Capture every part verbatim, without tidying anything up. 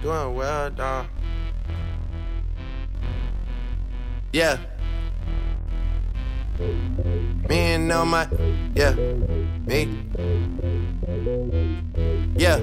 doing well, dawg. Yeah. Me and all my, yeah, me. Yeah.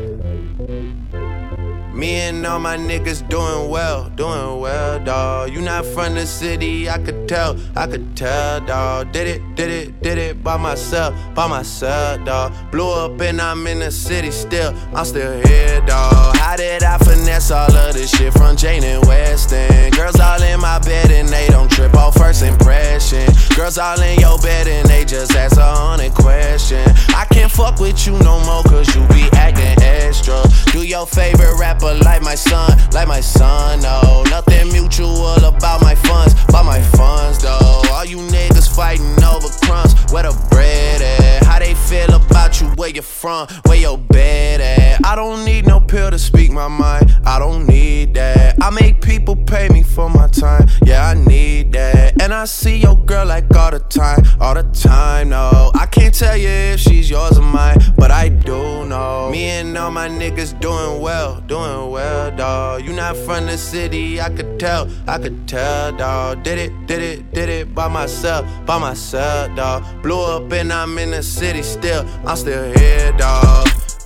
Me and all my niggas doing well, doing well, dawg. You not from the city, I could tell, I could tell, dawg. Did it, did it, did it by myself, by myself, dawg. Blew up and I'm in the city still, I'm still here, dawg. How did I finesse all of this shit from Jane and Weston? Girls all in my bed and they don't trip off first impression. Girls all in your bed and they just ask a hundred question. I can't fuck with you no more cause you be acting extra. Do your favorite rapper like my son, like my son, no. Nothing mutual about my funds, about my funds, though. All you niggas fighting over crumbs, where the bread at? How they feel about you, where you from, where your bed at? I don't need no pill to speak my mind, I don't need that. I make people pay me for my time, yeah, I need that. And I see your girl like all the time, all the time, no. I can't tell you if she's yours or mine, but I do know. Me and all my niggas doing well, doing well, dawg. You not from the city, I could tell, I could tell, dawg. Did it, did it, did it by myself, by myself, dawg. Blew up and I'm in the city still, I'm still here, dawg.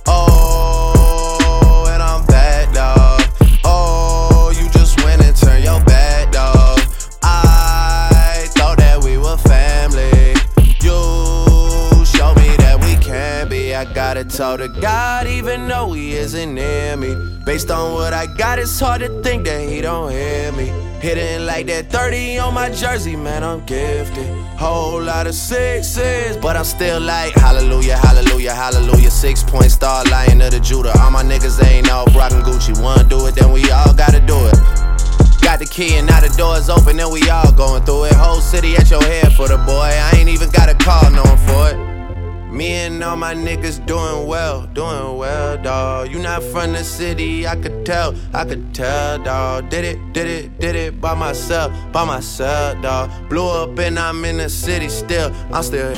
Oh, and I'm back, dawg. Oh, you just went and turned your back, dawg. I thought that we were family. You showed me that we can be. I gotta talk to God even though he isn't near me. Based on what I got, it's hard to think that he don't hear me. Hitting like that thirty on my jersey, man, I'm gifted. Whole lot of sixes, but I'm still like hallelujah, hallelujah, hallelujah. Six point star, lion of the Judah. All my niggas ain't off rockin' Gucci. Wanna do it, then we all gotta do it. Got the key and now the door's open and we all going through it. Whole city at your head for the boy. I ain't even got a call knowing for it. Me and all my niggas doing well, doing well, dawg. You not from the city, I could tell, I could tell, dawg. Did it, did it, did it by myself, by myself, dawg. Blew up and I'm in the city still, I'm still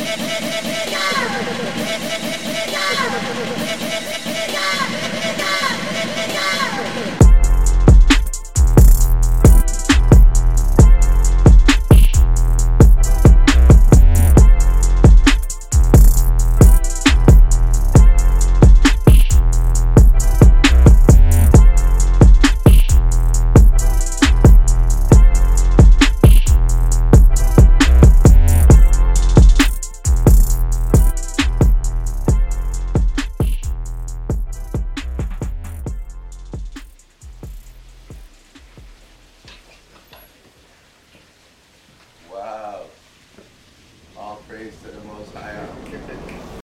wow. All praise to the Most High.